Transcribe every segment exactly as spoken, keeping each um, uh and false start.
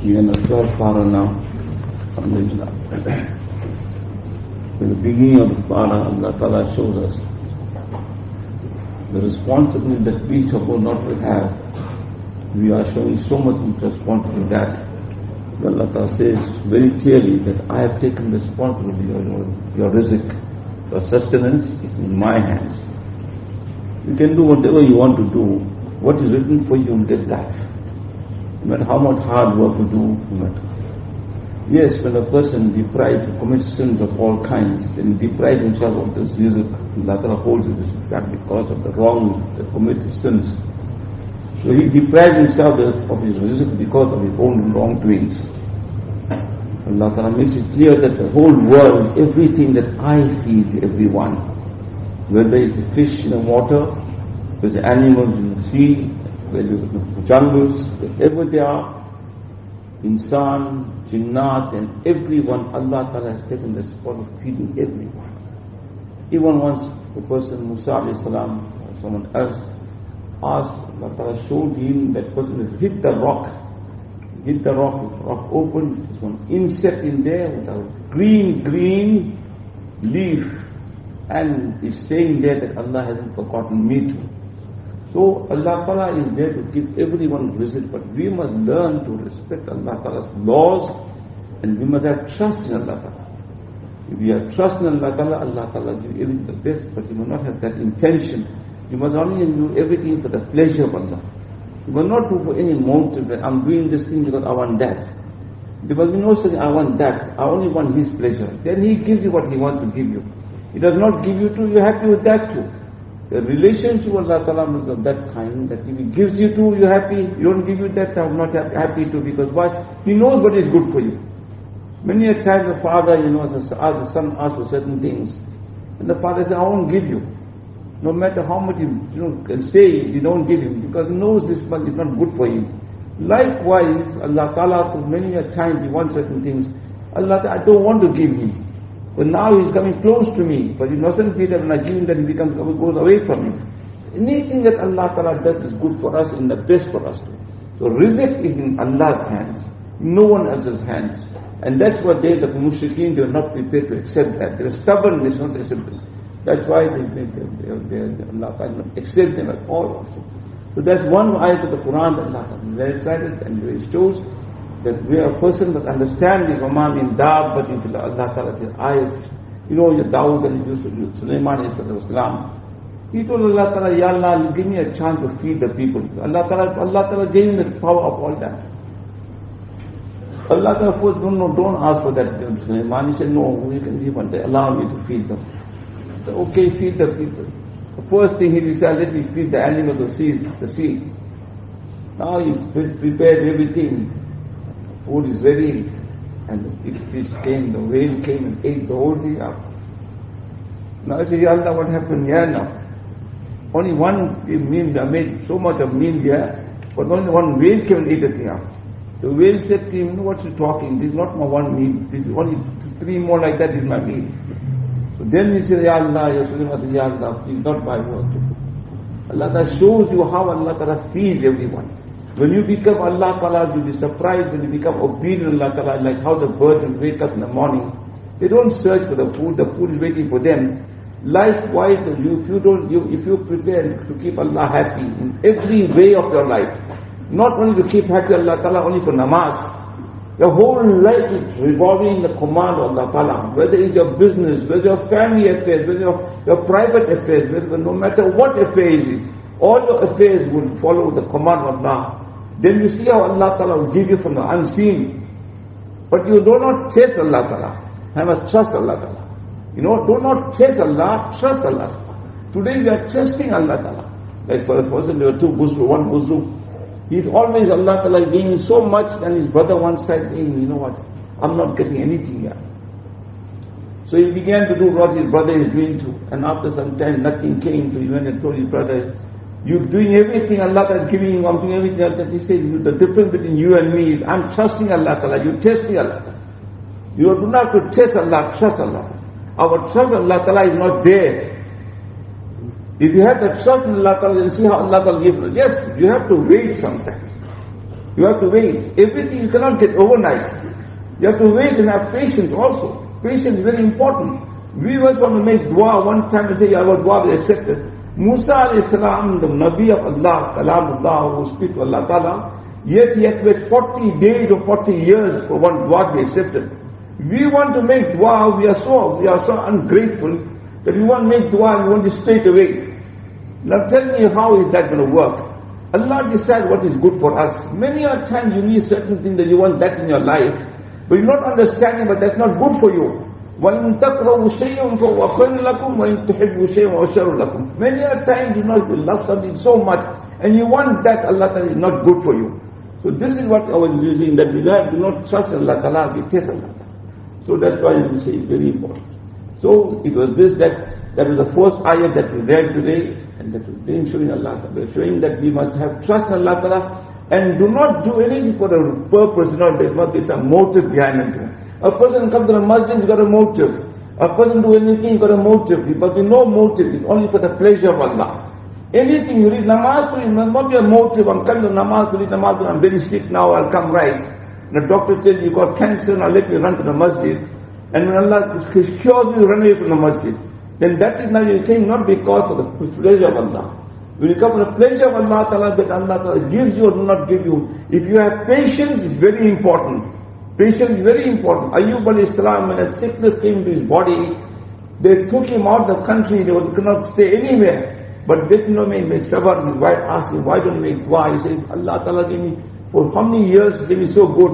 We are in the third para now. Alhamdulillah. In the beginning of the para, Allah Ta'ala shows us the responsibility that we suppose not to have. We are showing so much responsibility that Allah Ta'ala says very clearly that I have taken responsibility for your, your rizq, your sustenance is in my hands. You can do whatever you want to do. What is written for you, you get that. No matter how much hard work you do, no matter. Yes, when a person deprived to commit sins of all kinds, then he deprives himself of this rizq. Allah Ta'ala holds it back because of the wrong, the committed sins. So he deprived himself of his rizq because of his own wrongdoings. Allah Ta'ala makes it clear that the whole world, everything that I feed everyone, whether it's a fish in the water, whether it's animals in the sea, whether it's the jungles, wherever they are, insan, jinnat, and everyone, Allah Ta'ala has taken the spot of feeding everyone. Even once the person, Musa alayhi salam, or someone else, asked, Allah Ta'ala showed him that person has hit the rock, hit the rock, the rock opened, there's one insect in there with a green, green leaf, and is saying there that Allah hasn't forgotten me too. So Allah Ta'ala is there to give everyone rizq, but we must learn to respect Allah Ta'ala's laws, and we must have trust in Allah Ta'ala. If we have trust in Allah Ta'ala, Allah Ta'ala will give everything the best, but you must not have that intention. You must only do everything for the pleasure of Allah. You must not do for any motive that I'm doing this thing because I want that. Because we know saying I want that, I only want His pleasure. Then He gives you what He wants to give you. He does not give you to, you're happy with that too. The relationship with Allah Ta'ala is of that kind, that if He gives you to, you're happy. You don't give you that, I'm not happy to, because why? He knows what is good for you. Many a time the father, you know, the son asks for certain things, and the father says, I won't give you. No matter how much you, you know, can say, you don't give him, because he knows this one is not good for him. Likewise, Allah Ta'ala, many a time He wants certain things. Allah Ta'ala, I don't want to give him. But now he's coming close to me. But he mustn't be that when I give him that he becomes, goes away from me. Anything that Allah Ta'ala does is good for us and the best for us too. So rizq is in Allah's hands, no one else's hands. And that's what they, the mushrikeen, they are not prepared to accept that. They are stubborn, they don't accept it. That's why they, they, they, they, they, Allah Ta'ala not accept them at all also. So that's one ayat of the Quran that Allah Ta'ala recited, and it shows that we are a person that understand the Imam in Dab, but in Allah Ta'ala says, I, you know, your Dawud and Yusuf, Sulaiman Islam. He told Allah Ta'ala, Ya Allah, give me a chance to feed the people. Allah Ta'ala, Allah Ta'ala gave him the power of all that. Allah Ta'ala first, don't, no, don't ask for that. Sulaiman, he said, no, you can give one day, allow me to feed them. So, okay, feed the people. The first thing he decided, let me feed the animals, the seeds, the seeds. Now he prepared everything. Food is ready, and the big fish came, the whale came and ate the whole thing up. Now I say, Ya Allah, what happened here now? Only one meal, they made so much of meal here, but only one whale came and ate the thing up. The whale said to him, you know what you're talking, this is not my one meal, this is only three more like that is my meal. So then he said, Ya Allah, Ya Sulaiman said, Ya Allah, please not my word. Allah Ta'ala shows you how Allah Ta'ala feeds everyone. When you become Allah Ta'ala, you'll be surprised when you become obedient to Allah Ta'ala, like how the birds will wake up in the morning. They don't search for the food, the food is waiting for them. Likewise, you, if you don't, you, if you prepare to keep Allah happy in every way of your life, not only to keep happy Allah Ta'ala only for namaz, your whole life is revolving the command of Allah Ta'ala. Whether it's your business, whether your family affairs, whether your, your private affairs, whether no matter what affairs is, all your affairs will follow the command of Allah. Then you see how Allah Ta'ala will give you from the unseen. But you do not chase Allah Ta'ala. I must trust Allah Ta'ala. You know, do not chase Allah, trust Allah. Today we are trusting Allah Ta'ala. Like for a person, there were two buzu, one buzu. He's always Allah Ta'ala giving so much, and his brother one side saying, you know what, I'm not getting anything here. So he began to do what his brother is doing too. And after some time, nothing came. So he went and told his brother, you're doing everything Allah Ta'ala is giving you, I'm doing everything Allah Ta'ala. He says, the difference between you and me is, I'm trusting Allah Ta'ala, you're testing Allah Ta'ala. You do not have to test Allah, trust Allah. Our trust in Allah Ta'ala is not there. If you have the trust in Allah Ta'ala, then see how Allah Ta'ala gives you. Yes, you have to wait sometimes. You have to wait. Everything you cannot get overnight. You have to wait and have patience also. Patience is very important. We always want to make dua one time and say, our dua will be accepted. Musa alayhi salam, the Nabi of Allah, Kalamullah, who speaks to Allah Ta'ala, yet he had to wait forty days or forty years for one dua to be accepted. We want to make dua, we are so, we are so ungrateful that we want to make dua and we want it straight away. Now tell me, how is that going to work? Allah decides what is good for us. Many a times you need certain things that you want that in your life, but you're not understanding, but that's not good for you. وَإِن تَكْرَهُ شَيْءٌ فَهُوَ خَيْرٌ لَكُمْ وَإِن تُحِبُّوا شَيْءًا فَهُوَ شَرٌّ لَكُمْ. Many a times you know you love something so much, and you want that, Allah Ta'ala is not good for you. So this is what I was using, that we do not trust Allah Ta'ala, we test Allah Ta'ala. So that's why we say it's very important. So it was this, that that was the first ayat that we read today, and that was showing Allah Ta'ala. We're showing that we must have trust in Allah Ta'ala, and do not do anything for a purpose, you know, there must be some motive behind it. A person comes to the masjid, he's got a motive. A person do anything, he's got a motive. But with no motive, it's only for the pleasure of Allah. Anything you read, namaz to read, must not be a motive. I'm coming to namaz to read namaz, I'm very sick now, I'll come right. And the doctor tells you, you got cancer, now let me run to the masjid. And when Allah cures you, you run away from the masjid. Then that is now you came not because of the pleasure of Allah. When you come for the pleasure of Allah Ta'ala, that Allah Ta'ala gives you or do not give you. If you have patience, it's very important. Patience is very important. Ayyub alayhi salam, when a sickness came to his body, they took him out of the country, they could not stay anywhere. But they didn't know me, his wife asked him, why don't you make dua? He says, Allah Ta'ala gave me, for how many years gave me so good?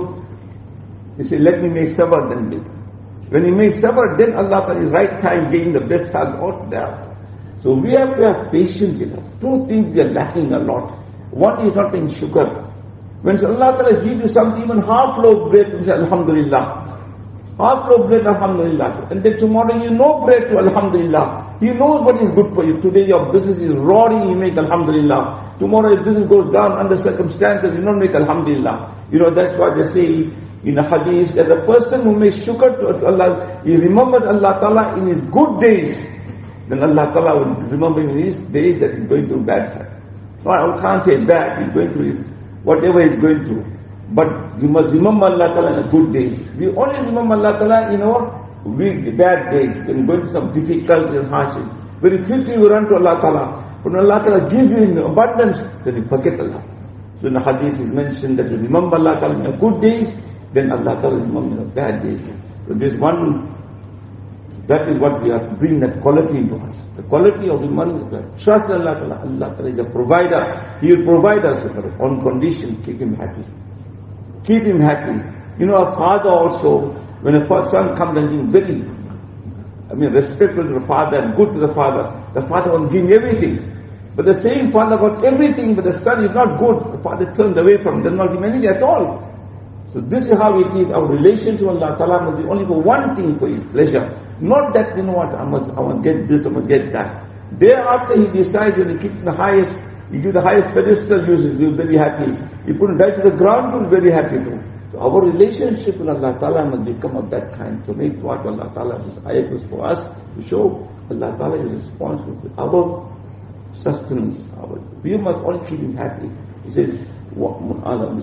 He said, let me make sabr then make. When he made sabr, then Allah Ta'ala is right time gave him the best hug out there. So we have to have patience in us. Two things we are lacking a lot. One is not being sugar. When Allah Ta'ala gives you something, even half loaf bread, you say, Alhamdulillah. Half loaf bread, Alhamdulillah. And then tomorrow you know bread to Alhamdulillah. He knows what is good for you. Today your business is roaring, you make Alhamdulillah. Tomorrow if business goes down under circumstances, you don't make Alhamdulillah. You know, that's why they say in a hadith that the person who makes shukr to Allah, he remembers Allah Ta'ala in his good days, then Allah Ta'ala will remember him in his days that he's going through bad times. No, I can't say bad, he's going through his whatever he's going through. But you must remember Allah Ta'ala in the good days. We only remember Allah Ta'ala in our weak, bad days, when you're going through some difficulties and hardships. Very quickly we run to Allah Ta'ala. When Allah Ta'ala gives you in abundance, then you forget Allah. So in the hadith is mentioned that you remember Allah Ta'ala in the good days, then Allah Ta'ala remember in the bad days. So this one, that is what we have to bring that quality into us. The quality of the money, trust in Allah Ta'ala. Allah Ta'ala is a provider. He will provide us on condition, keep him happy. Keep him happy. You know, a father also, when a son comes and he's very, I mean, respectful to the father and good to the father, the father will give him everything. But the same father got everything, but the son is not good. The father turns away from him, does not give him anything at all. So this is how it is. Our relation to Allah Ta'ala must be only for one thing, for His pleasure. Not that, you know what, I must, I must get this, I must get that. Thereafter he decides, when he keeps the highest, he gives the highest pedestal, uses, he'll be very happy. He put it right to the ground, he'll be very happy too. So our relationship with Allah Ta'ala must become of that kind. To make what Allah Ta'ala, this ayat was for us, to show Allah Ta'ala is responsible for our sustenance. Our, we must only keep him happy. He says, he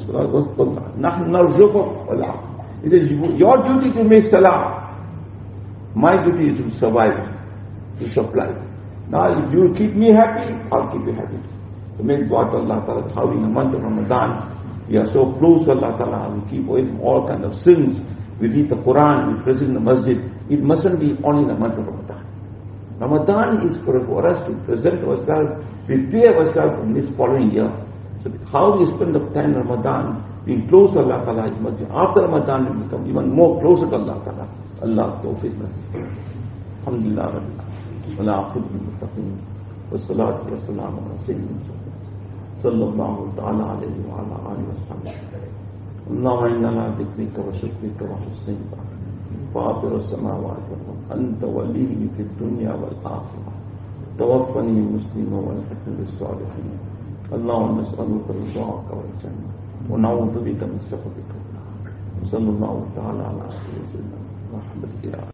says, your duty to make salah, my duty is to survive, to supply. Now if you keep me happy, I'll keep you happy. To make dua to Allah Ta'ala, how in the month of Ramadan, we are so close to Allah Ta'ala, we keep away from all kinds of sins. We read the Quran, we present in the masjid. It mustn't be only in the month of Ramadan. Ramadan is for, for us to present ourselves, prepare ourselves for this following year. So how we spend the time in Ramadan, being close to Allah Ta'ala, it must be after Ramadan we become even more closer to Allah Ta'ala. Allah tawfiq nasib. Alhamdulillah Rabbil Alamin. Wa la aqib al-muttaqin. Wa salatu wa salamu ala sayyidina sallallahu ta'ala alayhi wa ala alihi wa sahbihi. Allahumma inna ala dhikrika wa shukrika wa husni ibadatika. Fatir as-samawati wal ard. Anta waliyyi fid dunya wal akhirah. Tawaffani muslima wa alhiqni bis salihin. Allahumma nas'aluka ridhaka wal jannah. Wa na'udhu bika min sakhatika. Sallallahu ta'ala ala sayyidina Muhammad.